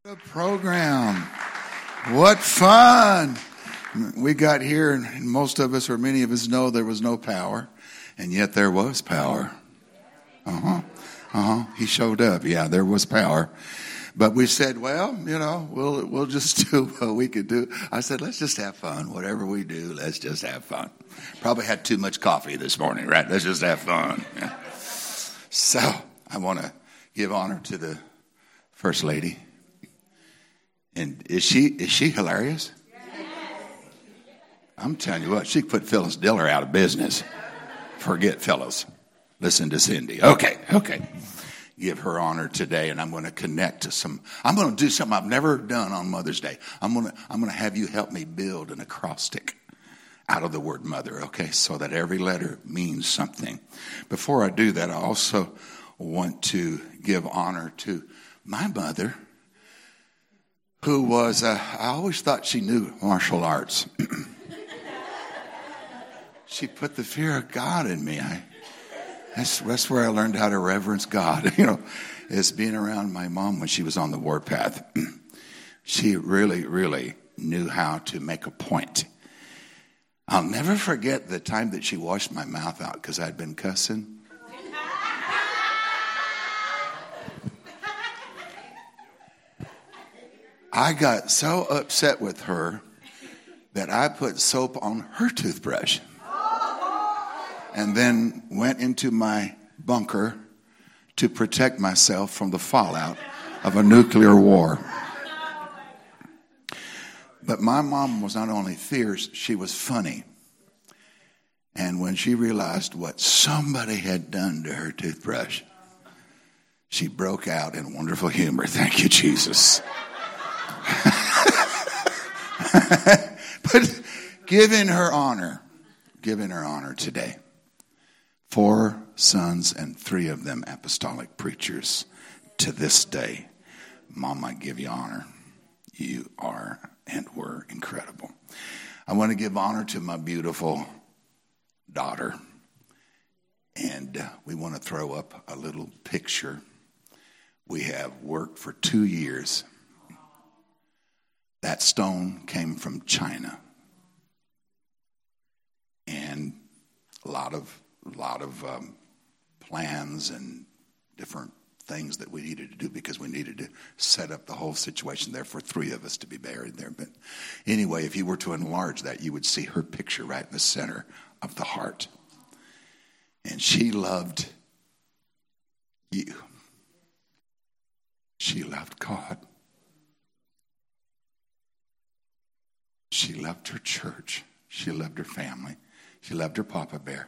The program. What fun. We got here and most of us or many of us know there was no power, and yet there was power. He showed up. Yeah, there was power. But we said, well, we'll just do what we could do. I said, let's just have fun. Whatever we do, let's just have fun. Probably had too much coffee this morning, right? Let's just have fun. Yeah. So I want to give honor to the First Lady. And is she hilarious? Yes. I'm telling you what, she put Phyllis Diller out of business. Forget Phyllis. Listen to Cindy. Okay. Give her honor today, and I'm going to connect to I'm going to do something I've never done on Mother's Day. I'm going to have you help me build an acrostic out of the word mother, okay, so that every letter means something. Before I do that, I also want to give honor to my mother, who was, I always thought she knew martial arts. She put the fear of God in me. That's where I learned how to reverence God, is being around my mom when she was on the warpath. She really, really knew how to make a point. I'll never forget the time that she washed my mouth out because I'd been cussing. I got so upset with her that I put soap on her toothbrush and then went into my bunker to protect myself from the fallout of a nuclear war. But my mom was not only fierce, she was funny. And when she realized what somebody had done to her toothbrush, she broke out in wonderful humor. Thank you, Jesus. But giving her honor today. 4 sons and 3 of them apostolic preachers to this day. Mom, I give you honor. You are and were incredible. I want to give honor to my beautiful daughter. And we want to throw up a little picture. We have worked for 2 years. That stone came from China. And a lot of plans and different things that we needed to do because we needed to set up the whole situation there for 3 of us to be buried there. But anyway, if you were to enlarge that, you would see her picture right in the center of the heart. And she loved you. She loved God. She loved her church. She loved her family. She loved her Papa Bear.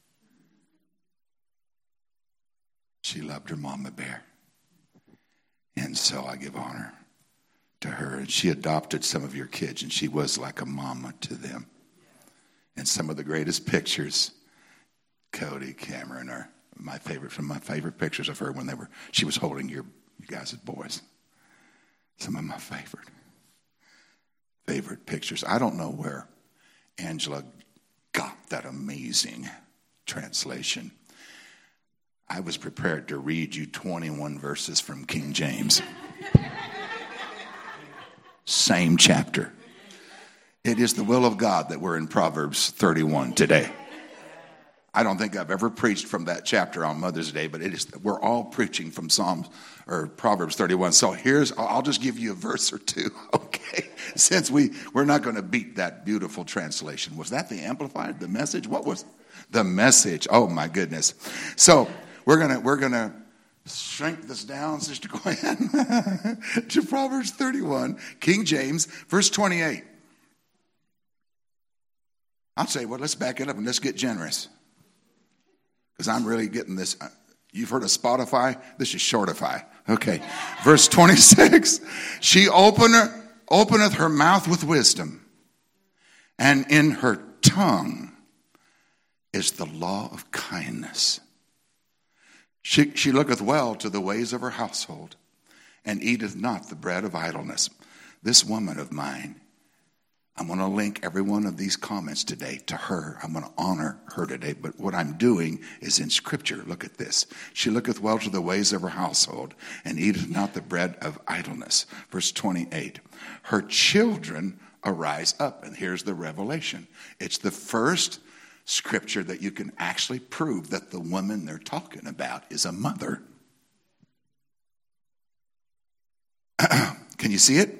She loved her Mama Bear. And so I give honor to her. And she adopted some of your kids, and she was like a mama to them. And some of the greatest pictures, Cody, Cameron, are my favorite pictures of her when she was holding you guys as boys. Some of my favorite pictures. I don't know where Angela got that amazing translation. I was prepared to read you 21 verses from King James. Same chapter. It is the will of God that we're in Proverbs 31 today. I don't think I've ever preached from that chapter on Mother's Day, but we're all preaching from Psalms or Proverbs 31. So I'll just give you a verse or two, okay? Since we're not going to beat that beautiful translation. Was that the Amplified, the Message? What was the Message? Oh my goodness. So we're gonna shrink this down, Sister Gwen, to Proverbs 31, King James, verse 28. I'll tell you what, let's back it up and let's get generous. Because I'm really getting this. You've heard of Spotify? This is Shortify. Okay. Verse 26. She openeth her mouth with wisdom, and in her tongue is the law of kindness. She looketh well to the ways of her household, and eateth not the bread of idleness. This woman of mine I'm going to link every one of these comments today to her. I'm going to honor her today. But what I'm doing is in Scripture. Look at this. She looketh well to the ways of her household and eateth not the bread of idleness. Verse 28. Her children arise up. And here's the revelation. It's the first Scripture that you can actually prove that the woman they're talking about is a mother. Can you see it?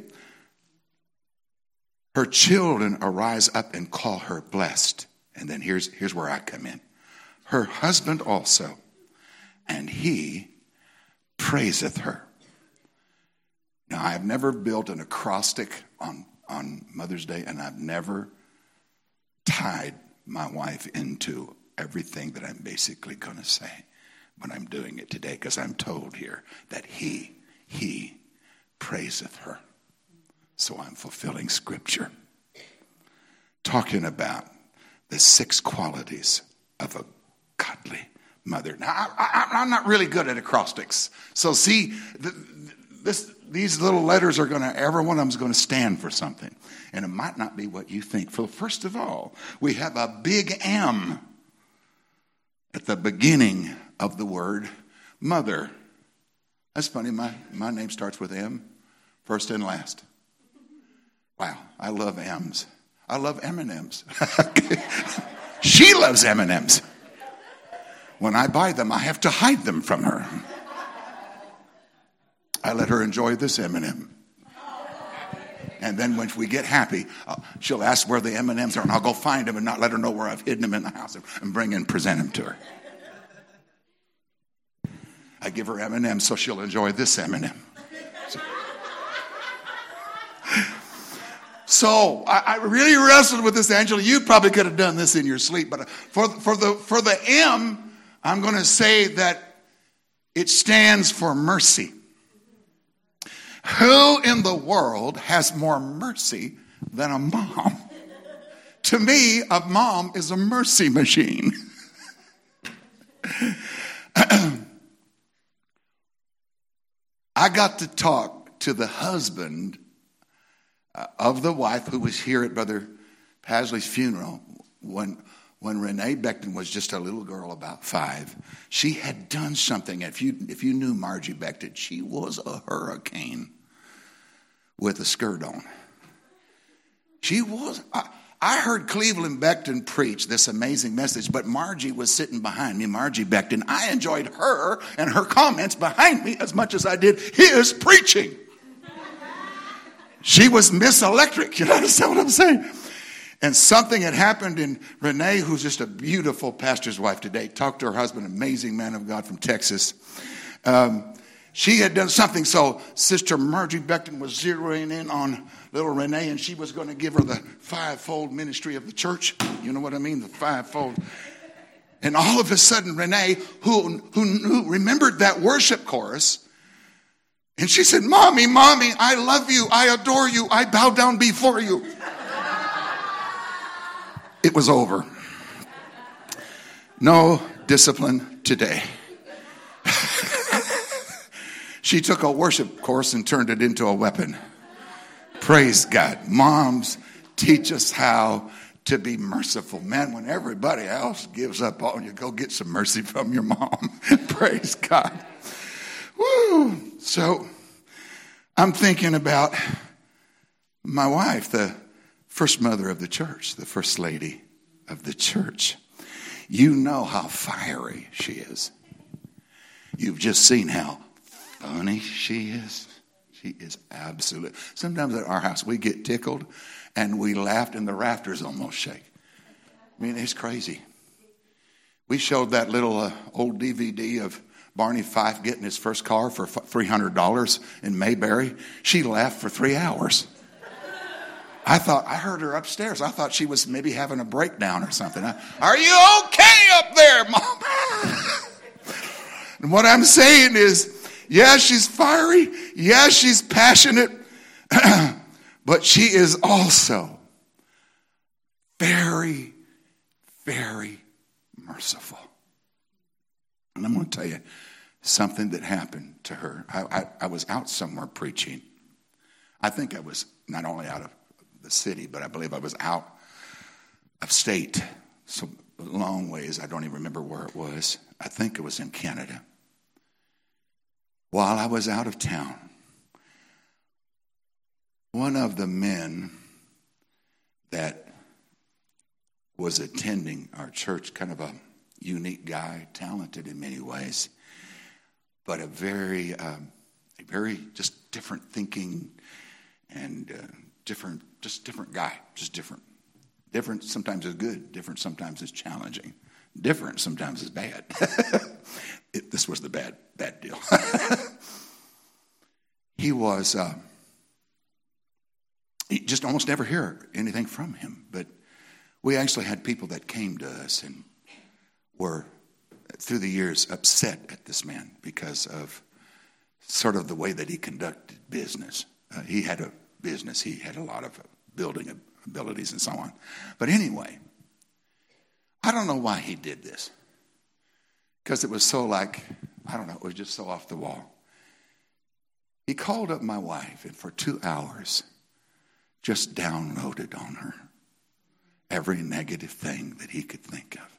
Her children arise up and call her blessed. And then here's where I come in. Her husband also, and he praiseth her. Now, I have never built an acrostic on Mother's Day, and I've never tied my wife into everything that I'm basically going to say. But I'm doing it today because I'm told here that he praiseth her. So I'm fulfilling Scripture. Talking about the 6 qualities of a godly mother. Now, I'm not really good at acrostics. So see, these little letters are every one of them is going to stand for something. And it might not be what you think. So first of all, we have a big M at the beginning of the word mother. That's funny. My name starts with M, first and last. Wow, I love M's. I love M&M's. She loves M&M's. When I buy them, I have to hide them from her. I let her enjoy this M&M. And then when we get happy, she'll ask where the M&M's are, and I'll go find them and not let her know where I've hidden them in the house and bring and present them to her. I give her M&M's so she'll enjoy this M&M. So I really wrestled with this, Angela. You probably could have done this in your sleep, but for the M, I'm going to say that it stands for mercy. Who in the world has more mercy than a mom? To me, a mom is a mercy machine. I got to talk to the husband of the wife who was here at Brother Pasley's funeral when Renee Becton was just a little girl about 5. She had done something. If you knew Margie Becton, she was a hurricane with a skirt on. She was. I heard Cleveland Becton preach this amazing message, but Margie was sitting behind me, Margie Becton. I enjoyed her and her comments behind me as much as I did his preaching. She was Miss Electric, you understand what I'm saying? And something had happened, and Renee, who's just a beautiful pastor's wife today, talked to her husband, amazing man of God from Texas. She had done something, so Sister Margie Becton was zeroing in on little Renee, and she was going to give her the 5-fold ministry of the church. You know what I mean? The 5-fold. And all of a sudden, Renee, who remembered that worship chorus, and she said, Mommy, I love you. I adore you. I bow down before you. It was over. No discipline today. She took a worship course and turned it into a weapon. Praise God. Moms, teach us how to be merciful. Man, when everybody else gives up on you, go get some mercy from your mom. Praise God. Woo. So I'm thinking about my wife, the first mother of the church, the first lady of the church. You know how fiery she is. You've just seen how funny she is. She is absolute. Sometimes at our house we get tickled and we laugh and the rafters almost shake. I mean, it's crazy. We showed that little old DVD of Barney Fife getting his first car for $300 in Mayberry. She laughed for 3 hours. I heard her upstairs. I thought she was maybe having a breakdown or something. Are you okay up there, Mom? And what I'm saying is, yeah, she's fiery. Yeah, she's passionate. But she is also very, very merciful. And I'm going to tell you something that happened to her. I was out somewhere preaching. I think I was not only out of the city, but I believe I was out of state. So long ways, I don't even remember where it was. I think it was in Canada. While I was out of town, one of the men that was attending our church, kind of a unique guy, talented in many ways, but a very just different thinking and different guy, just different. Different sometimes is good, different sometimes is challenging, different sometimes is bad. This was the bad deal. He was, you just almost never hear anything from him, but we actually had people that came to us and were, through the years, upset at this man because of sort of the way that he conducted business. He had a business. He had a lot of building abilities and so on. But anyway, I don't know why he did this. Because it was so it was just so off the wall. He called up my wife and for 2 hours just downloaded on her every negative thing that he could think of.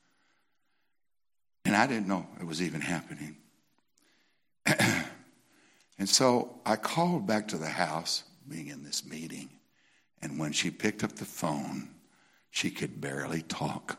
And I didn't know it was even happening. And so I called back to the house, being in this meeting, and when she picked up the phone, she could barely talk.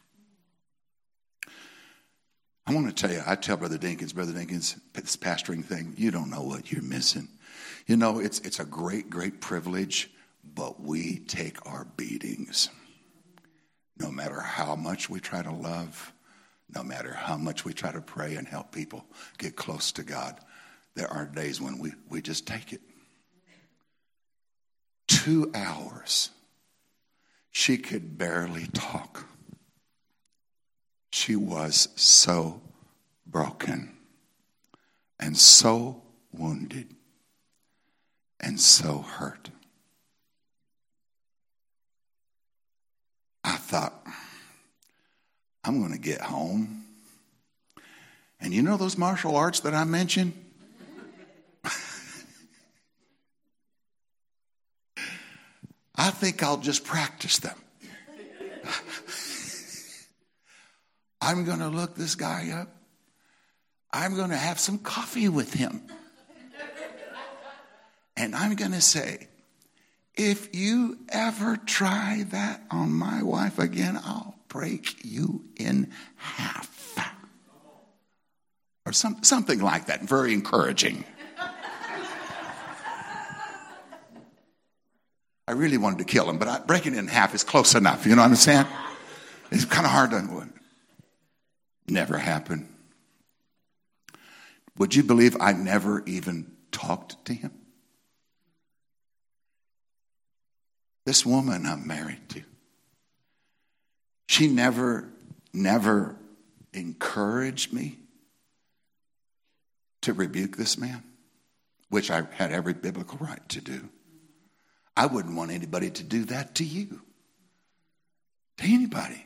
I want to tell you, I tell Brother Dinkins, this pastoring thing, you don't know what you're missing. You know, it's a great, great privilege, but we take our beatings. No matter how much we try to love, no matter how much we try to pray and help people get close to God, there are days when we just take it. 2 hours, she could barely talk. She was so broken and so wounded and so hurt. I thought, I'm going to get home. And you know those martial arts that I mentioned? I think I'll just practice them. I'm going to look this guy up. I'm going to have some coffee with him. And I'm going to say, if you ever try that on my wife again, I'll break you in half. Or something like that. Very encouraging. I really wanted to kill him, but breaking it in half is close enough. You know what I'm saying? It's kind of hard to... Never happened. Would you believe I never even talked to him? This woman I'm married to, she never encouraged me to rebuke this man, which I had every biblical right to do. I wouldn't want anybody to do that to you, to anybody.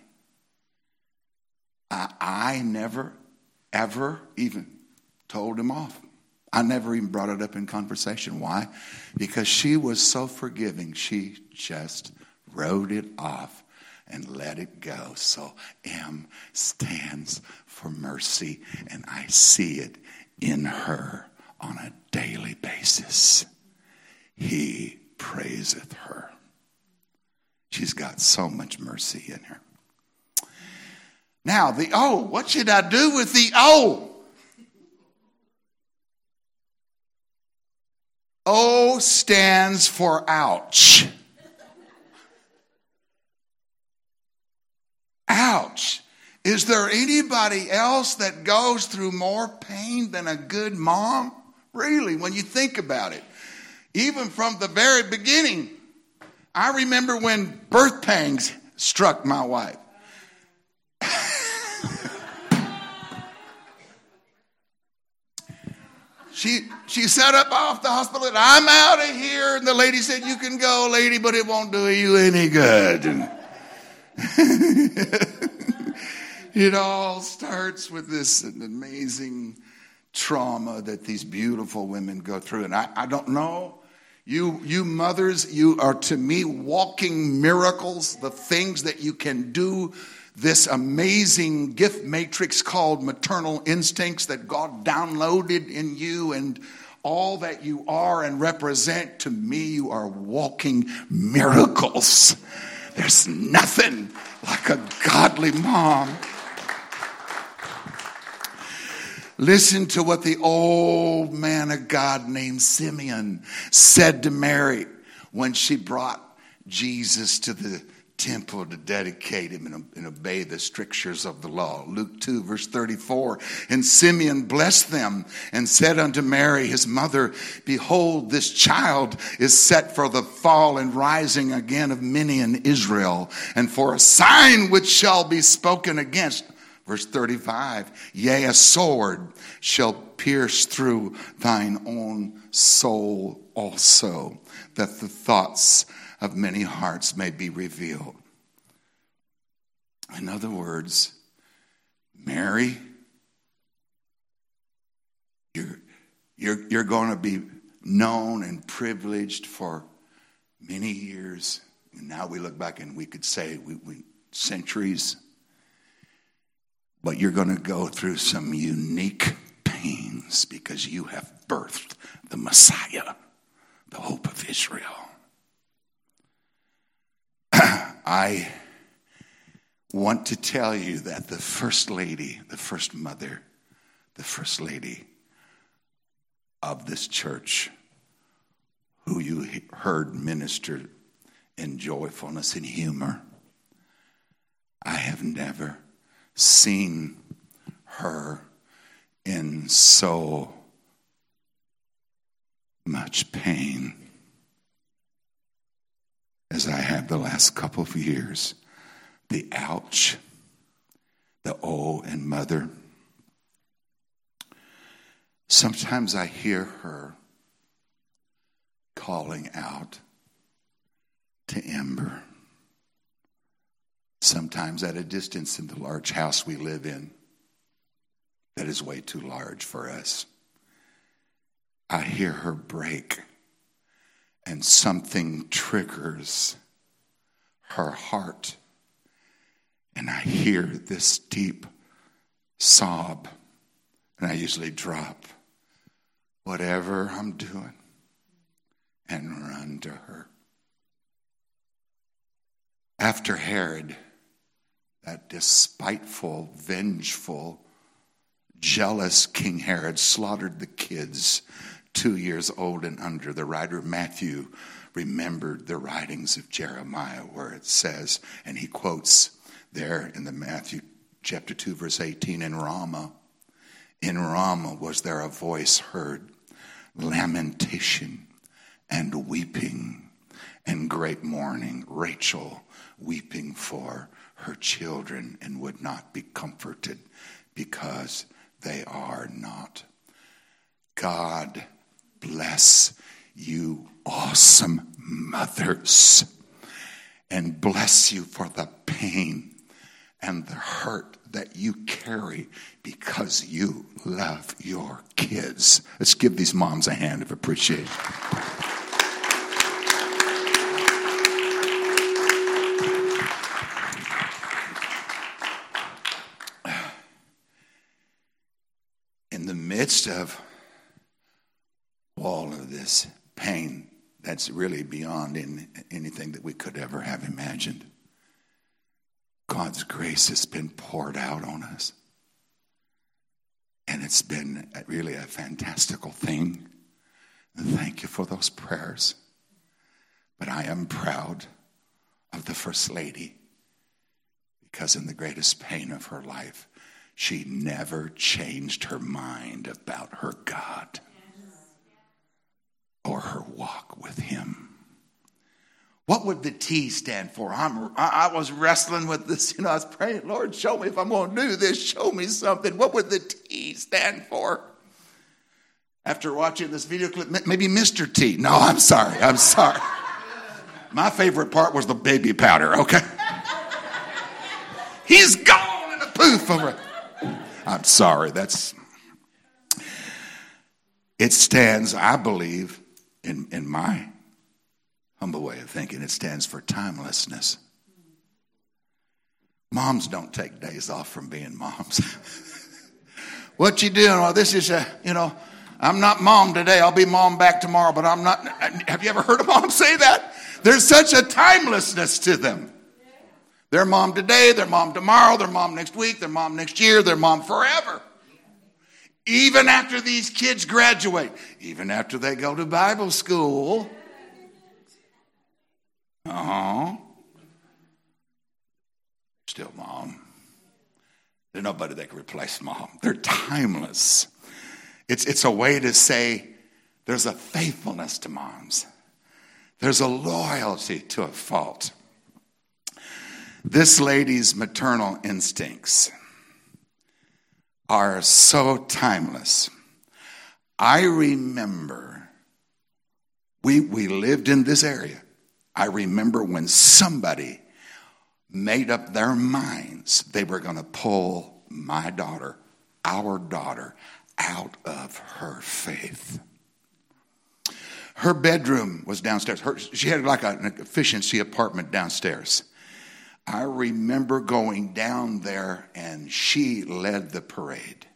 I never, ever even told him off. I never even brought it up in conversation. Why? Because she was so forgiving. She just wrote it off and let it go. So M stands for mercy, and I see it in her on a daily basis. He praiseth her. She's got so much mercy in her. Now, the O. What should I do with the O? O stands for ouch. Ouch. Is there anybody else that goes through more pain than a good mom? Really, when you think about it. Even from the very beginning. I remember when birth pangs struck my wife. She set up off the hospital and I'm out of here. And the lady said, you can go, lady, but it won't do you any good. And it all starts with this amazing trauma that these beautiful women go through. And I don't know You mothers, you are to me walking miracles, the things that you can do, this amazing gift matrix called maternal instincts that God downloaded in you, and all that you are and represent. To me, you are walking miracles. There's nothing like a godly mom. Listen to what the old man of God named Simeon said to Mary when she brought Jesus to the temple to dedicate him and obey the strictures of the law. Luke 2 verse 34. And Simeon blessed them and said unto Mary his mother, behold, this child is set for the fall and rising again of many in Israel, and for a sign which shall be spoken against. Verse 35, yea, a sword shall pierce through thine own soul also, that the thoughts of many hearts may be revealed. In other words, Mary, you're going to be known and privileged for many years. And now we look back and we could say we centuries. But you're going to go through some unique pains because you have birthed the Messiah, the hope of Israel. I want to tell you that the first lady, the first mother, the first lady of this church, who you heard minister in joyfulness and humor, I have never seen her in so much pain as I have the last couple of years. The ouch, the oh and mother. Sometimes I hear her calling out to Ember. Sometimes at a distance in the large house we live in that is way too large for us. I hear her break and something triggers her heart. And I hear this deep sob. And I usually drop whatever I'm doing and run to her. After Herod, that despiteful, vengeful, jealous King Herod slaughtered the kids 2 years old and under, the writer Matthew remembered the writings of Jeremiah where it says, and he quotes there in the Matthew chapter 2 verse 18, in Ramah was there a voice heard, lamentation and weeping and great mourning, Rachel weeping for her children and would not be comforted because they are not. God bless you, awesome mothers, and bless you for the pain and the hurt that you carry because you love your kids. Let's give these moms a hand of appreciation. In the midst of all of this pain that's really beyond anything that we could ever have imagined, God's grace has been poured out on us. And it's been really a fantastical thing. And thank you for those prayers. But I am proud of the First Lady because in the greatest pain of her life, she never changed her mind about her God or her walk with him. What would the T stand for? I was wrestling with this. I was praying, Lord, show me if I'm going to do this. Show me something. What would the T stand for? After watching this video clip, maybe Mr. T. No, I'm sorry. My favorite part was the baby powder, okay? He's gone in a poof over it. I'm sorry. It stands, I believe, in my humble way of thinking. It stands for timelessness. Moms don't take days off from being moms. What you doing? Well, this is I'm not mom today. I'll be mom back tomorrow, but I'm not. Have you ever heard a mom say that? There's such a timelessness to them. They're mom today, they're mom tomorrow, they're mom next week, they're mom next year, they're mom forever. Even after these kids graduate, even after they go to Bible school. Still mom. There's nobody that can replace mom. They're timeless. It's a way to say there's a faithfulness to moms. There's a loyalty to a fault. This lady's maternal instincts are so timeless. I remember we lived in this area. I remember when somebody made up their minds they were going to pull my daughter, our daughter, out of her faith. Her bedroom was downstairs. She had like an efficiency apartment downstairs. I remember going down there and she led the parade.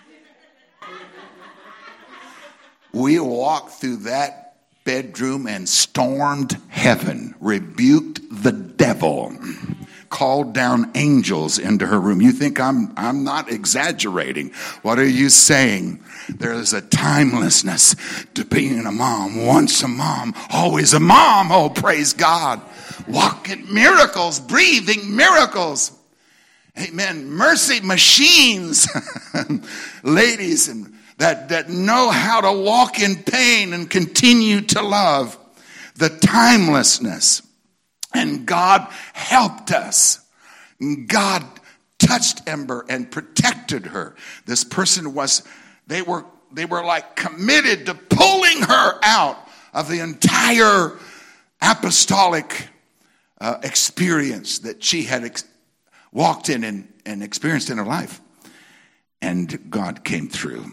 We walked through that bedroom and stormed heaven, rebuked the devil, called down angels into her room. You think I'm not exaggerating. What are you saying? There is a timelessness to being a mom. Once a mom, always a mom. Oh, praise God. Walking miracles, breathing miracles. Amen. Mercy machines. Ladies that know how to walk in pain and continue to love. The timelessness. And God helped us. God touched Ember and protected her. This person they were like committed to pulling her out of the entire apostolic experience that she had walked in and experienced in her life. And God came through.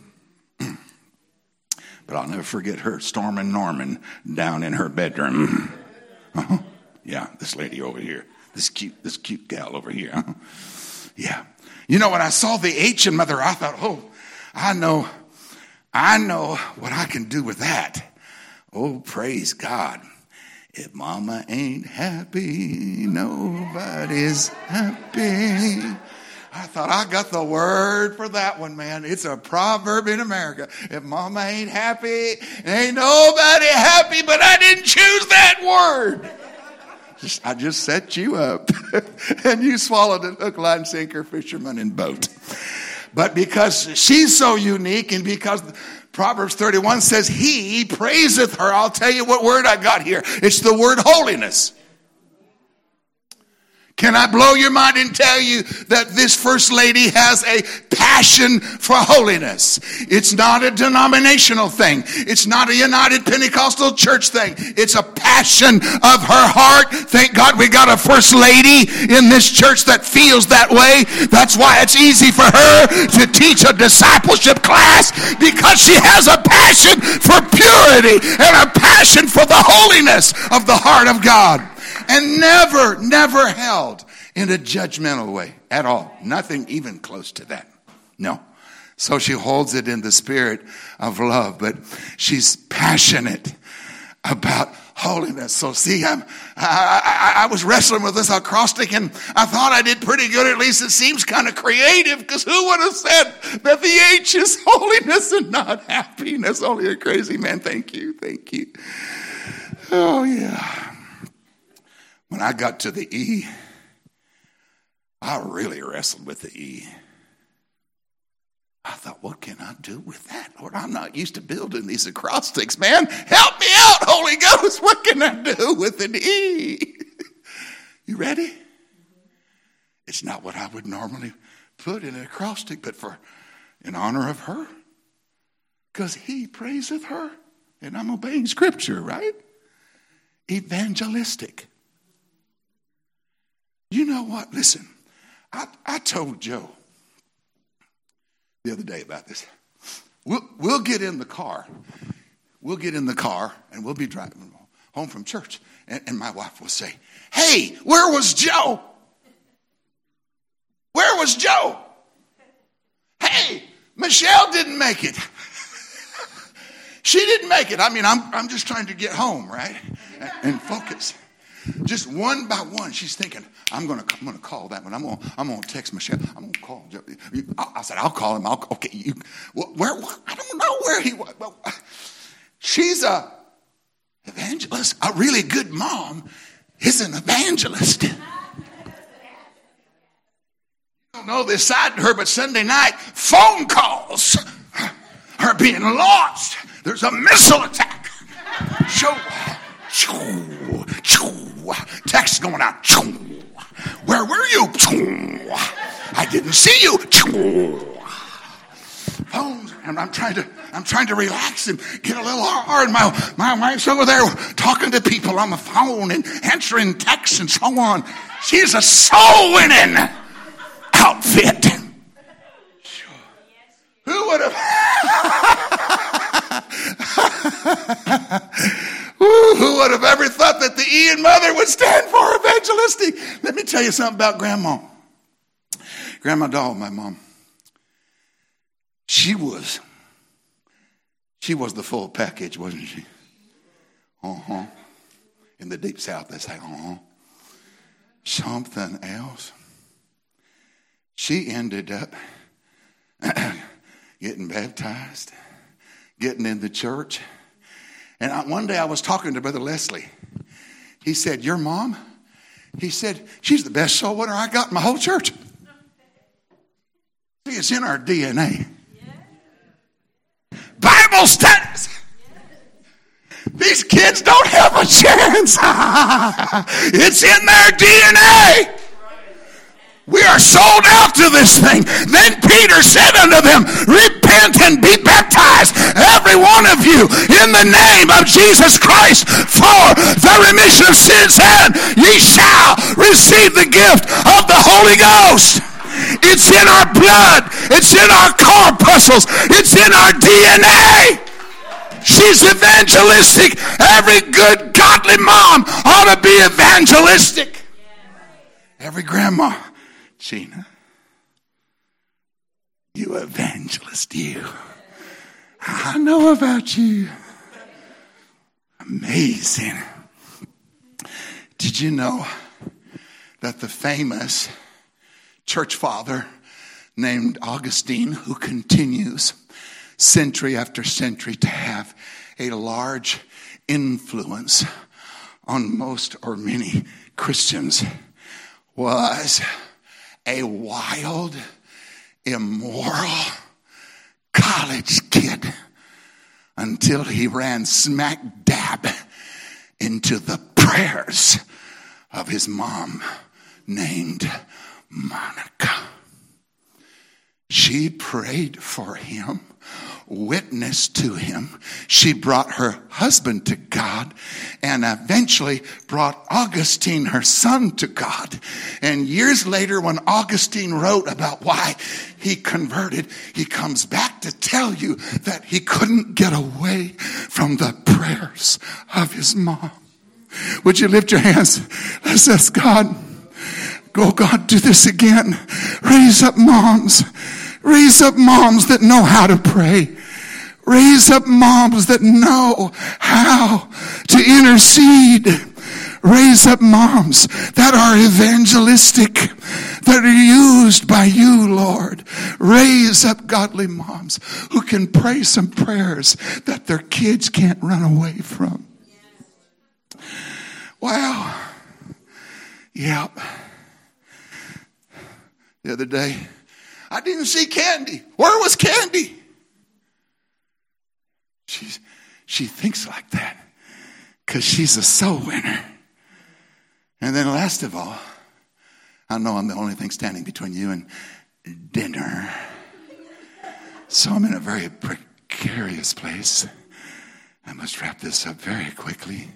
But I'll never forget her storming Norman down in her bedroom. Yeah, this lady over here. This cute gal over here. Yeah. You know, when I saw the H in mother, I thought, oh, I know what I can do with that. Oh, praise God. If mama ain't happy, nobody's happy. I thought, I got the word for that one, man. It's a proverb in America. If mama ain't happy, ain't nobody happy, but I didn't choose that word. I just set you up. And you swallowed it, hook, line, sinker, fisherman, and boat. But because she's so unique and because Proverbs 31 says, he praiseth her. I'll tell you what word I got here. It's the word holiness. Can I blow your mind and tell you that this first lady has a passion for holiness? It's not a denominational thing. It's not a United Pentecostal Church thing. It's a passion of her heart. Thank God we got a first lady in this church that feels that way. That's why it's easy for her to teach a discipleship class, because she has a passion for purity and a passion for the holiness of the heart of God. And never held in a judgmental way at all. Nothing even close to that. No. So she holds it in the spirit of love, but she's passionate about holiness. So see, I was wrestling with this acrostic, and I thought I did pretty good. At least it seems kind of creative, because who would have said that the H is holiness and not happiness? Only a crazy man. Thank you. Oh, yeah. When I got to the E, I really wrestled with the E. I thought, what can I do with that? Lord, I'm not used to building these acrostics, man. Help me out, Holy Ghost. What can I do with an E? You ready? It's not what I would normally put in an acrostic, but in honor of her. Because he praiseth her. And I'm obeying scripture, right? Evangelistic. You know what? Listen, I told Joe the other day about this. We'll get in the car. And we'll be driving. home from church, and my wife will say, "Hey, where was Joe? Where was Joe? Hey, Michelle didn't make it. She didn't make it." I mean, I'm just trying to get home, right? And focus. Just one by one, she's thinking, I'm gonna call that one. I'm gonna text Michelle. I'm gonna call Joe. I said, I'll call him. Okay, where? I don't know where he was. Well, she's a evangelist. A really good mom is an evangelist. You don't know this side to her, but Sunday night, phone calls are being launched. There's a missile attack. Text going out. Where were you? I didn't see you. Phones, and I'm trying to relax and get a little hard. My wife's over there talking to people on the phone and answering texts and so on. She's a soul winning outfit. Who would have? Who would have ever thought that the Ian mother would stand for evangelistic? Let me tell you something about Grandma. Grandma Doll, my mom. She was the full package, wasn't she? In the deep south, they say, something else. She ended up getting baptized, getting in the church. And one day I was talking to Brother Leslie. He said, your mom? He said, she's the best soul winner I got in my whole church. See, it's in our DNA. Bible studies. These kids don't have a chance. It's in their DNA. We are sold out to this thing. Then Peter said unto them, repent and be baptized, every one of you, in the name of Jesus Christ, for the remission of sins, and ye shall receive the gift of the Holy Ghost. It's in our blood. It's in our corpuscles. It's in our DNA. She's evangelistic. Every good godly mom ought to be evangelistic. Every grandma. Gina, you evangelist, you. I know about you. Amazing. Did you know that the famous church father named Augustine, who continues century after century to have a large influence on most or many Christians, was a wild, immoral college kid until he ran smack dab into the prayers of his mom named Monica. She prayed for him, witnessed to him. She brought her husband to God and eventually brought Augustine, her son, to God. And years later, when Augustine wrote about why he converted, he comes back to tell you that he couldn't get away from the prayers of his mom. Would you lift your hands? Let's ask God. Go, God, do this again. Raise up moms. Raise up moms that know how to pray. Raise up moms that know how to intercede. Raise up moms that are evangelistic, that are used by you, Lord. Raise up godly moms who can pray some prayers that their kids can't run away from. Wow. Yep. The other day, I didn't see Candy. Where was Candy? She thinks like that because she's a soul winner. And then last of all, I know I'm the only thing standing between you and dinner. So I'm in a very precarious place. I must wrap this up very quickly.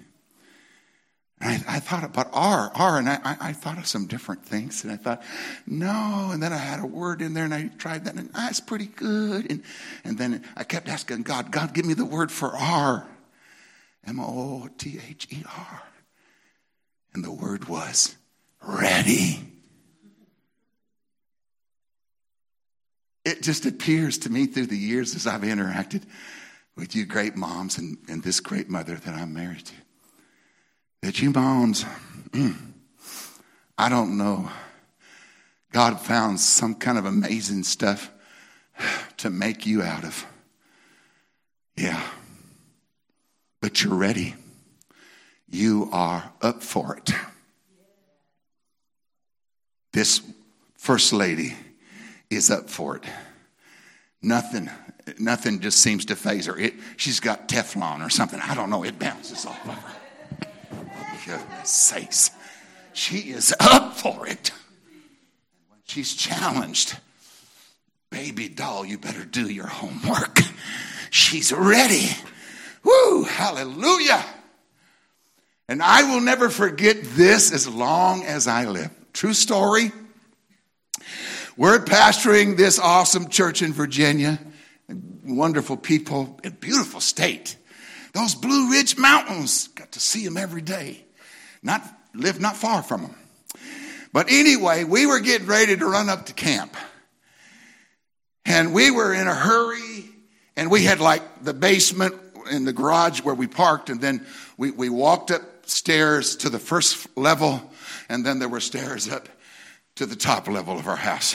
I thought about R, and I thought of some different things, and I thought, no, and then I had a word in there, and I tried that, and that's pretty good, and then I kept asking God, give me the word for R, M-O-O-T-H-E-R. And the word was ready. It just appears to me through the years as I've interacted with you great moms and this great mother that I'm married to, that you moms, I don't know, God found some kind of amazing stuff to make you out of. Yeah. But you're ready. You are up for it. This first lady is up for it. Nothing just seems to faze her. She's got Teflon or something. I don't know. It bounces off of her. Goodness sakes. She is up for it. When she's challenged, baby doll, you better do your homework. She's ready. Woo, hallelujah. And I will never forget this as long as I live. True story. We're pastoring this awesome church in Virginia. Wonderful people, a beautiful state. Those Blue Ridge Mountains, got to see them every day. Live not far from them. But anyway, we were getting ready to run up to camp. And we were in a hurry. And we had like the basement in the garage where we parked. And then we walked upstairs to the first level. And then there were stairs up to the top level of our house.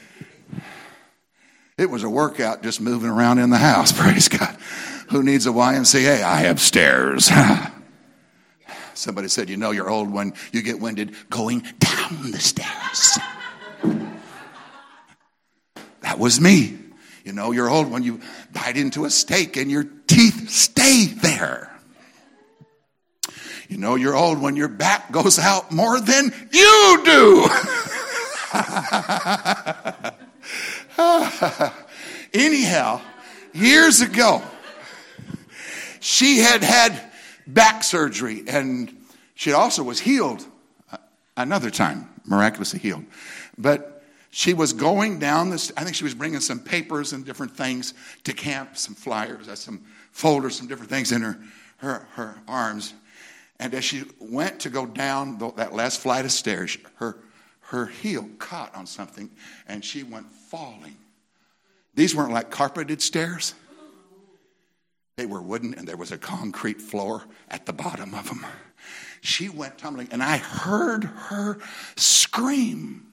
It was a workout just moving around in the house, praise God. Who needs a YMCA? I have stairs. Somebody said, you know you're old when you get winded going down the stairs. That was me. You know you're old when you bite into a steak and your teeth stay there. You know you're old when your back goes out more than you do. Anyhow, years ago, she had back surgery, and she also was healed another time, miraculously healed. But she was going down this, I think she was bringing some papers and different things to camp, some flyers, some folders, some different things in her arms. And as she went to go down that last flight of stairs, her heel caught on something, and she went falling. These weren't like carpeted stairs. They were wooden, and there was a concrete floor at the bottom of them. She went tumbling, and I heard her scream.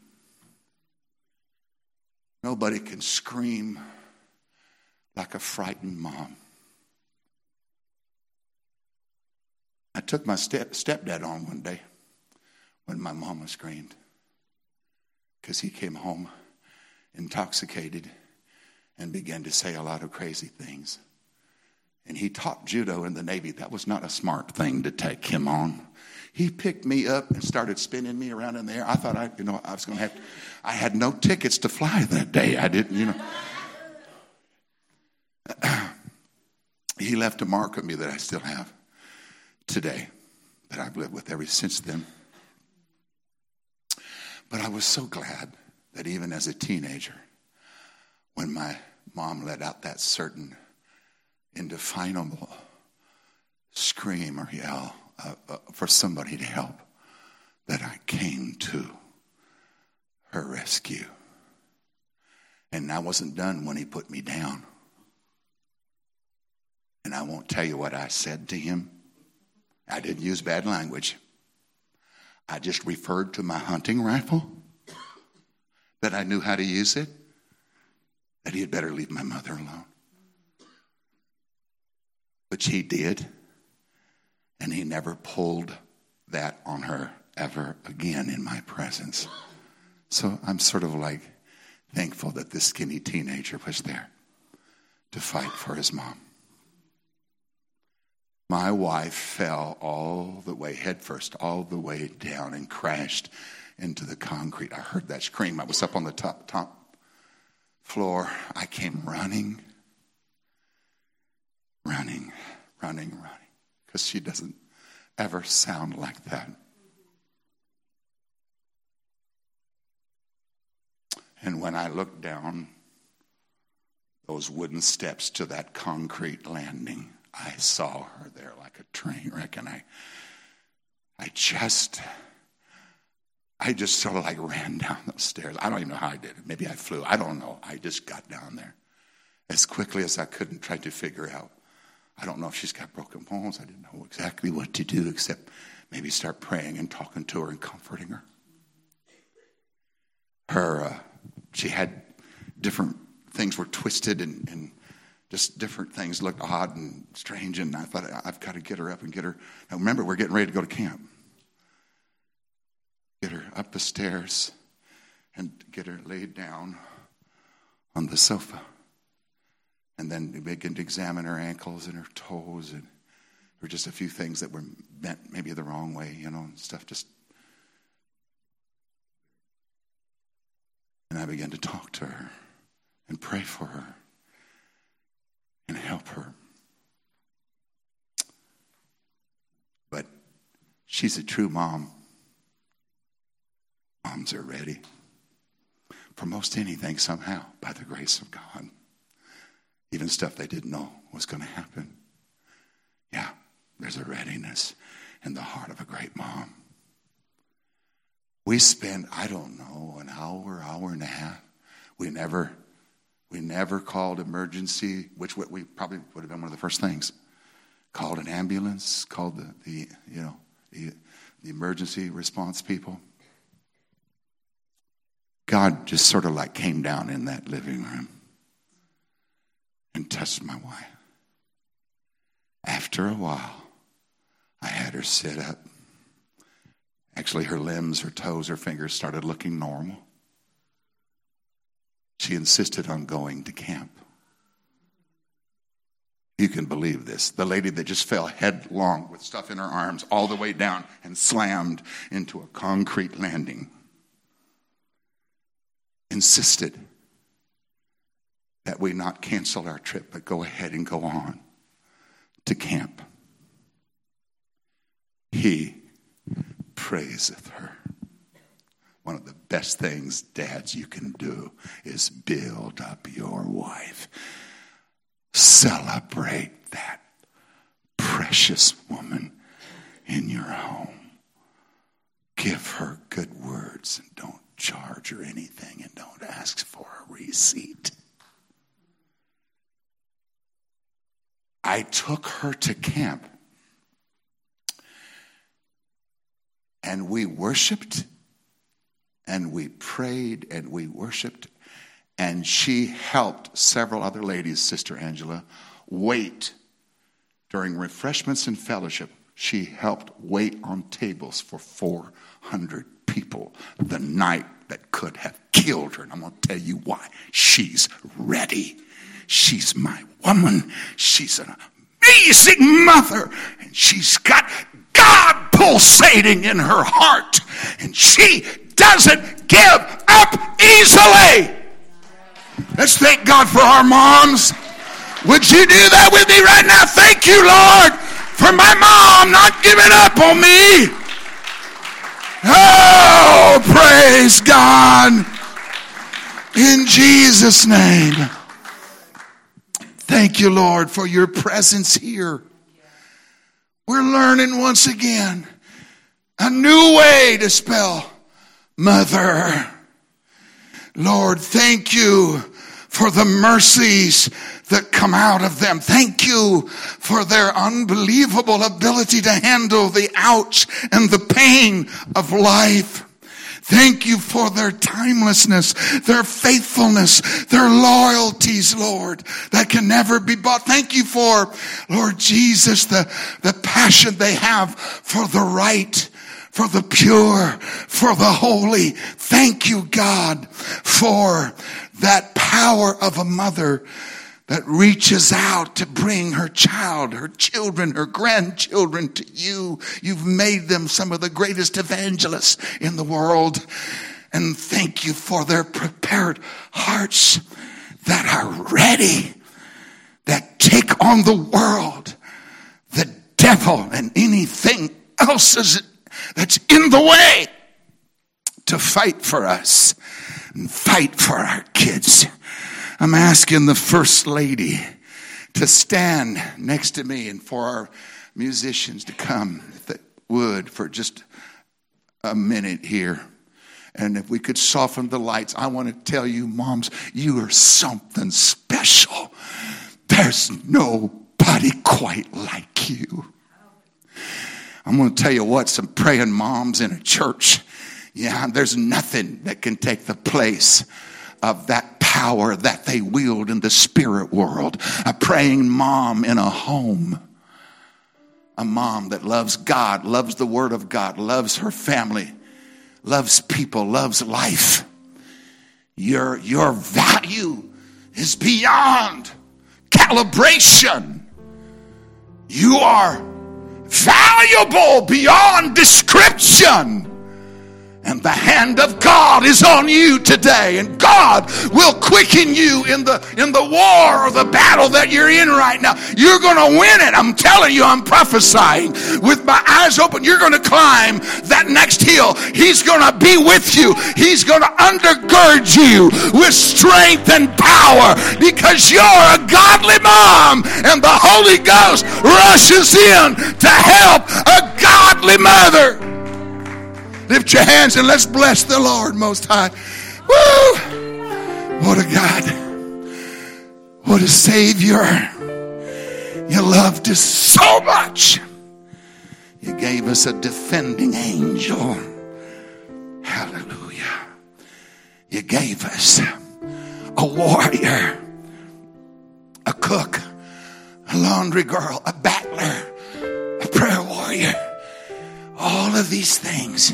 Nobody can scream like a frightened mom. I took my stepdad on one day when my mama screamed, because he came home intoxicated and began to say a lot of crazy things. And he taught judo in the Navy. That was not a smart thing to take him on. He picked me up and started spinning me around in the air. I thought I was going to have to. I had no tickets to fly that day. I didn't, He left a mark on me that I still have today, that I've lived with ever since then. But I was so glad that even as a teenager, when my mom let out that certain indefinable scream or yell for somebody to help, that I came to her rescue. And I wasn't done when he put me down. And I won't tell you what I said to him. I didn't use bad language. I just referred to my hunting rifle, that I knew how to use it, that he had better leave my mother alone. Which he did, and he never pulled that on her ever again in my presence. So I'm sort of like thankful that this skinny teenager was there to fight for his mom. My wife fell all the way, headfirst, all the way down and crashed into the concrete. I heard that scream. I was up on the top floor. I came running, because she doesn't ever sound like that. And when I looked down those wooden steps to that concrete landing, I saw her there like a train wreck, and I just sort of like ran down those stairs. I don't even know how I did it. Maybe I flew. I don't know. I just got down there as quickly as I could and tried to figure out. I don't know if she's got broken bones. I didn't know exactly what to do except maybe start praying and talking to her and comforting her. She had different things were twisted and just different things looked odd and strange. And I thought, I've got to get her up and get her. Now remember, we're getting ready to go to camp. Get her up the stairs and get her laid down on the sofa. And then we begin to examine her ankles and her toes. And there were just a few things that were bent maybe the wrong way, and stuff just. And I began to talk to her and pray for her and help her. But she's a true mom. Moms are ready for most anything somehow by the grace of God. Even stuff they didn't know was going to happen. Yeah, there's a readiness in the heart of a great mom. We spent, I don't know, an hour and a half. We never called emergency, which we probably would have been one of the first things. Called an ambulance, called the emergency response people. God just sort of like came down in that living room and touched my wife. After a while, I had her sit up. Actually, her limbs, her toes, her fingers started looking normal. She insisted on going to camp. You can believe this. The lady that just fell headlong with stuff in her arms all the way down and slammed into a concrete landing insisted that we not cancel our trip, but go ahead and go on to camp. He praiseth her. One of the best things, dads, you can do is build up your wife. Celebrate that precious woman in your home. Give her good words and don't charge her anything and don't ask for a receipt. I took her to camp and we worshiped and we prayed and we worshiped, and she helped several other ladies, Sister Angela, wait during refreshments and fellowship. She helped wait on tables for 400 people the night that could have killed her. And I'm going to tell you why. She's ready. She's my woman. She's an amazing mother. And she's got God pulsating in her heart. And she doesn't give up easily. Let's thank God for our moms. Would you do that with me right now? Thank you, Lord, for my mom not giving up on me. Oh, praise God. In Jesus' name. Thank you, Lord, for your presence here. We're learning once again a new way to spell mother. Lord, thank you for the mercies that come out of them. Thank you for their unbelievable ability to handle the ouch and the pain of life. Thank you for their timelessness, their faithfulness, their loyalties, Lord, that can never be bought. Thank you for, Lord Jesus, the passion they have for the right, for the pure, for the holy. Thank you, God, for that power of a mother that reaches out to bring her child, her children, her grandchildren to you. You've made them some of the greatest evangelists in the world. And thank you for their prepared hearts that are ready, that take on the world, the devil, and anything else that's in the way to fight for us and fight for our kids. I'm asking the First Lady to stand next to me and for our musicians to come, if they would, for just a minute here. And if we could soften the lights, I want to tell you, moms, you are something special. There's nobody quite like you. I'm going to tell you what, some praying moms in a church, yeah, there's nothing that can take the place of that power that they wield in the spirit world. A praying mom in a home. A mom that loves God, loves the Word of God, loves her family, loves people, loves life. Your value is beyond calibration. You are valuable beyond description. And the hand of God is on you today. And God will quicken you in the war or the battle that you're in right now. You're going to win it. I'm telling you, I'm prophesying. With my eyes open, you're going to climb that next hill. He's going to be with you. He's going to undergird you with strength and power because you're a godly mom. And the Holy Ghost rushes in to help a godly mother. Lift your hands and let's bless the Lord Most High. Woo! What a God. What a Savior. You loved us so much. You gave us a defending angel. Hallelujah. You gave us a warrior, a cook, a laundry girl, a battler, a prayer warrior. All of these things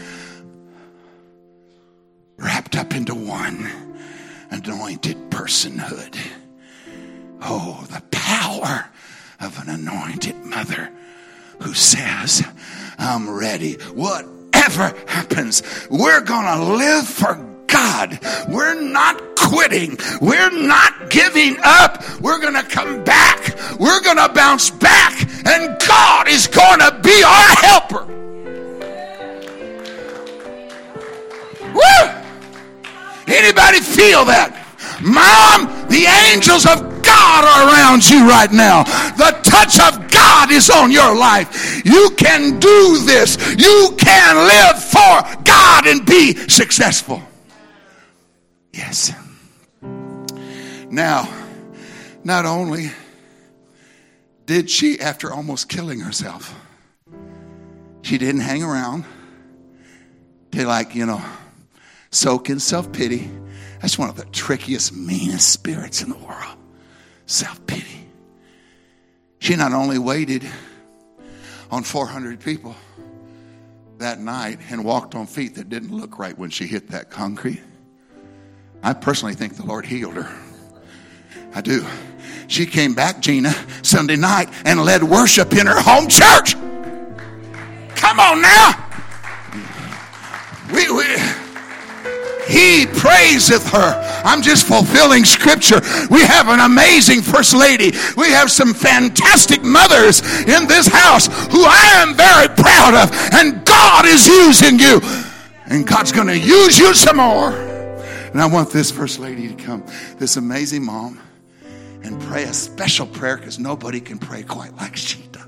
wrapped up into one anointed personhood. Oh, the power of an anointed mother who says, I'm ready. Whatever happens, we're going to live for God. We're not quitting. We're not giving up. We're going to come back. We're going to bounce back. And God is going to be our helper. Woo! Anybody feel that? Mom, the angels of God are around you right now. The touch of God is on your life. You can do this. You can live for God and be successful. Yes. Now, not only did she, after almost killing herself, she didn't hang around to soak in self-pity. That's one of the trickiest, meanest spirits in the world. Self-pity. She not only waited on 400 people that night and walked on feet that didn't look right when she hit that concrete. I personally think the Lord healed her. I do. She came back, Gina, Sunday night and led worship in her home church. Come on now. He praiseth her. I'm just fulfilling scripture. We have an amazing first lady. We have some fantastic mothers in this house who I am very proud of. And God is using you. And God's going to use you some more. And I want this first lady to come, this amazing mom, and pray a special prayer because nobody can pray quite like she does.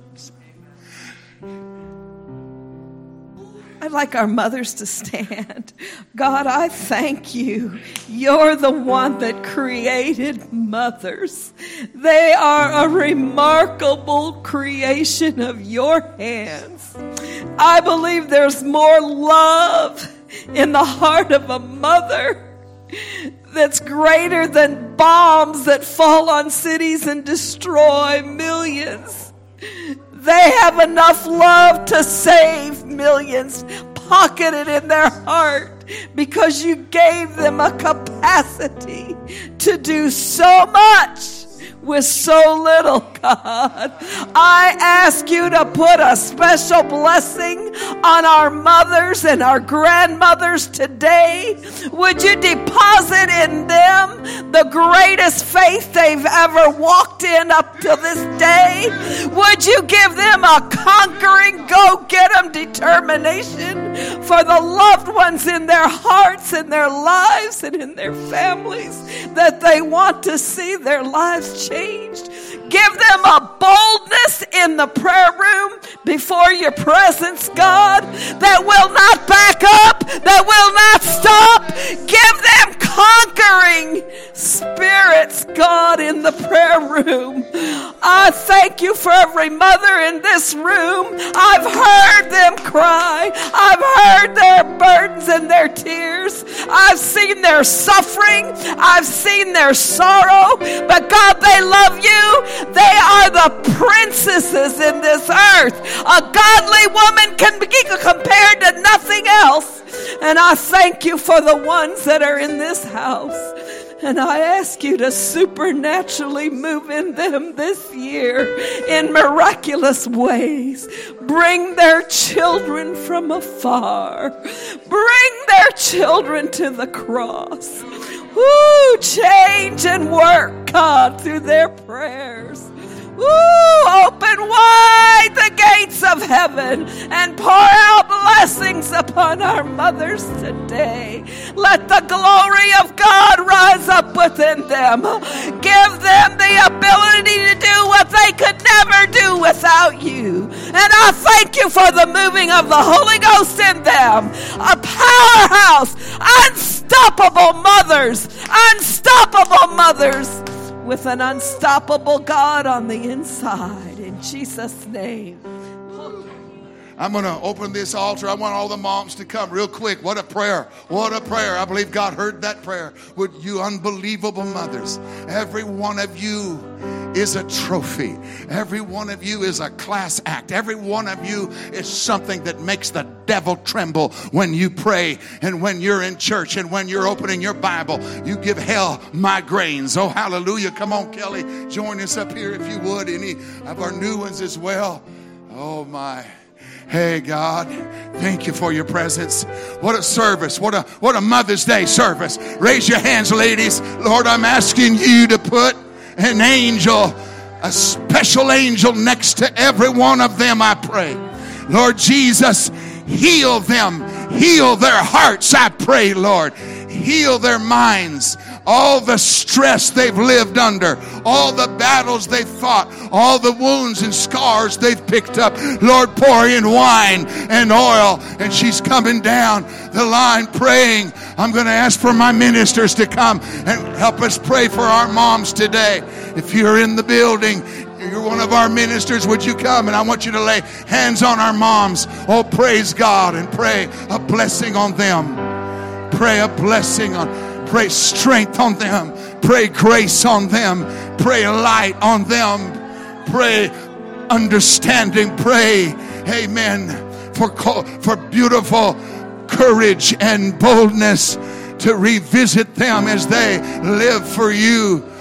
I'd like our mothers to stand. God, I thank you. You're the one that created mothers. They are a remarkable creation of your hands. I believe there's more love in the heart of a mother that's greater than bombs that fall on cities and destroy millions. They have enough love to save millions, pocketed in their heart, because you gave them a capacity to do so much with so little, God. I ask you to put a special blessing on our mothers and our grandmothers today. Would you deposit in them the greatest faith they've ever walked in up to this day? Would you give them a conquering, go-get-em determination for the loved ones in their hearts, in their lives, and in their families, that they want to see their lives changed? Give them a boldness in the prayer room before your presence, God, that will not back up, that will not stop. Give them conquering spirits, God, in the prayer room. I thank you for every mother in this room. I've heard them cry. I've heard their burdens and their tears. I've seen their suffering. I've seen their sorrow. But God, they love you. They are the princesses in this earth. A godly woman can be compared to nothing else. And I thank you for the ones that are in this house. And I ask you to supernaturally move in them this year in miraculous ways. Bring their children from afar. Bring their children to the cross. Woo, change and work, God, through their prayers. Woo, open wide the gates of heaven and pour out blessings upon our mothers today. Let the glory of God rise up within them. Give them the ability to do what they could never do without you. And I thank you for the moving of the Holy Ghost in them. A powerhouse, unstoppable mothers with an unstoppable God on the inside. In Jesus' name. I'm going to open this altar. I want all the moms to come real quick. What a prayer. What a prayer. I believe God heard that prayer. Would you unbelievable mothers, every one of you is a trophy. Every one of you is a class act. Every one of you is something that makes the devil tremble when you pray and when you're in church and when you're opening your Bible. You give hell migraines. Oh, hallelujah. Come on, Kelly. Join us up here if you would. Any of our new ones as well. Oh, my. Hey, God, thank you for your presence. What a service. What a Mother's Day service. Raise your hands, ladies. Lord, I'm asking you to put an angel, a special angel next to every one of them, I pray. Lord Jesus, heal them. Heal their hearts, I pray, Lord. Heal their minds. All the stress they've lived under, all the battles they've fought, all the wounds and scars they've picked up. Lord, pour in wine and oil. And she's coming down the line praying. I'm going to ask for my ministers to come and help us pray for our moms today. If you're in the building, you're one of our ministers, would you come? And I want you to lay hands on our moms. Oh, praise God, and pray a blessing on them. Pray a blessing on Pray strength on them. Pray grace on them. Pray light on them. Pray understanding. Pray, amen, for beautiful courage and boldness to revisit them as they live for you.